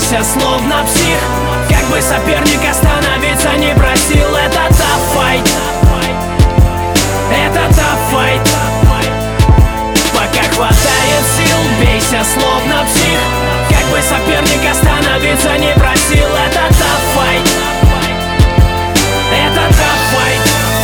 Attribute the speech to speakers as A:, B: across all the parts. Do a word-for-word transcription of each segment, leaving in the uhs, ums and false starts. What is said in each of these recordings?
A: бейся, словно псих. Как бы соперник остановиться не просил. Это топ-файт, это топ-файт. Пока хватает сил, бейся, словно псих. Как бы соперник остановиться не просил. Это топ-файт, это топ-файт.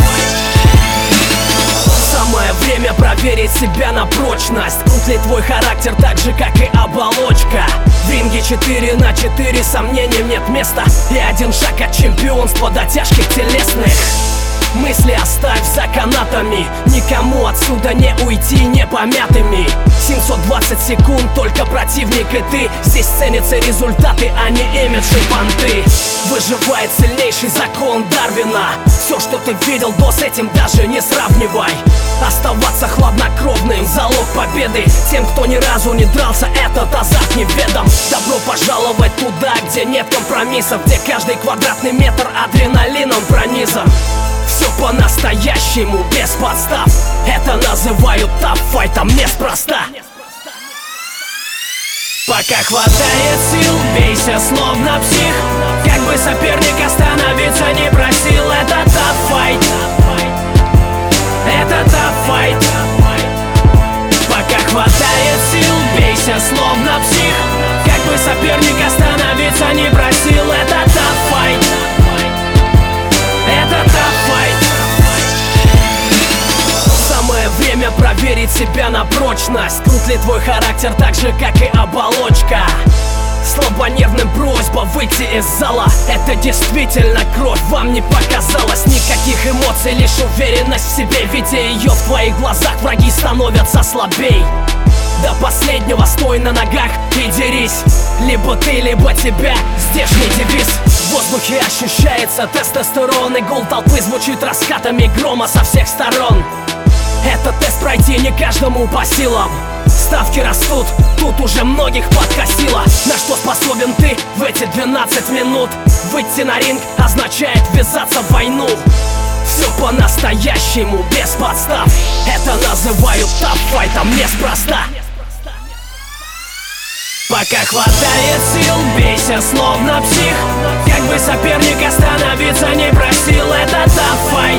A: Самое время проверить себя на прочность. Крут ли твой характер так же, как и оболочка? В ринге четыре на четыре сомнениям нет места. И один шаг от чемпионства до тяжких телесных. Мысли оставь за канатами. Никому отсюда не уйти не помятыми. семьсот двадцать секунд, только противник и ты. Здесь ценятся результаты, а не имидж и понты. Выживает сильнейший, закон Дарвина. Все, что ты видел до, с этим даже не сравнивай. Оставаться хладнокровным, залог победы. Тем, кто ни разу не дрался, этот азарт неведом. Добро пожаловать туда, где нет компромиссов, где каждый квадратный метр адреналином пронизан. Все по-настоящему, без подстав. Это называют топ-файтом неспроста. Пока хватает сил, бейся, словно псих. Как бы соперник остановиться не просил. Это топ-файт, это топ-файт. Пока хватает сил, бейся, словно псих. Как бы соперник остановиться не просил. Это топ-файт, это топ-файт. Самое время проверить себя на прочность. Крут ли твой характер так же, как и оболочка? Слабонервным просьба выйти из зала. Это действительно кровь, вам не показалось. Никаких эмоций, лишь уверенность в себе. Видя ее в твоих глазах, враги становятся слабей. До последнего стой на ногах и дерись. Либо ты, либо тебя, здешний девиз. В воздухе ощущается тестостерон. И гул толпы звучит раскатами грома со всех сторон. Этот тест пройти не каждому по силам. Ставки растут, тут уже многих подкосило. На что способен ты в эти двенадцать минут? Выйти на ринг означает ввязаться в войну. Все по-настоящему, без подстав. Это называют топ-файтом неспроста. Пока хватает сил, бейся, словно псих. Как бы соперник остановиться не просил. Это топ-файт,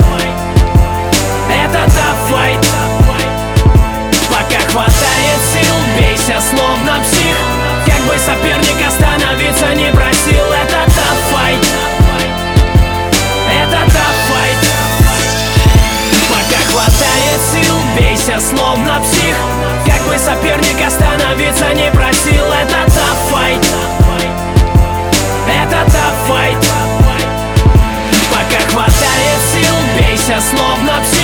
A: это топ-файт. Пока хватает сил, бейся, словно псих. Как бы соперник остановиться не просил. Это топ-файт, это топ-файт. Пока хватает сил, бейся, словно псих. Как бы соперник остановиться не просил. Это топ-файт, это топ-файт. Пока хватает сил, бейся, словно псих.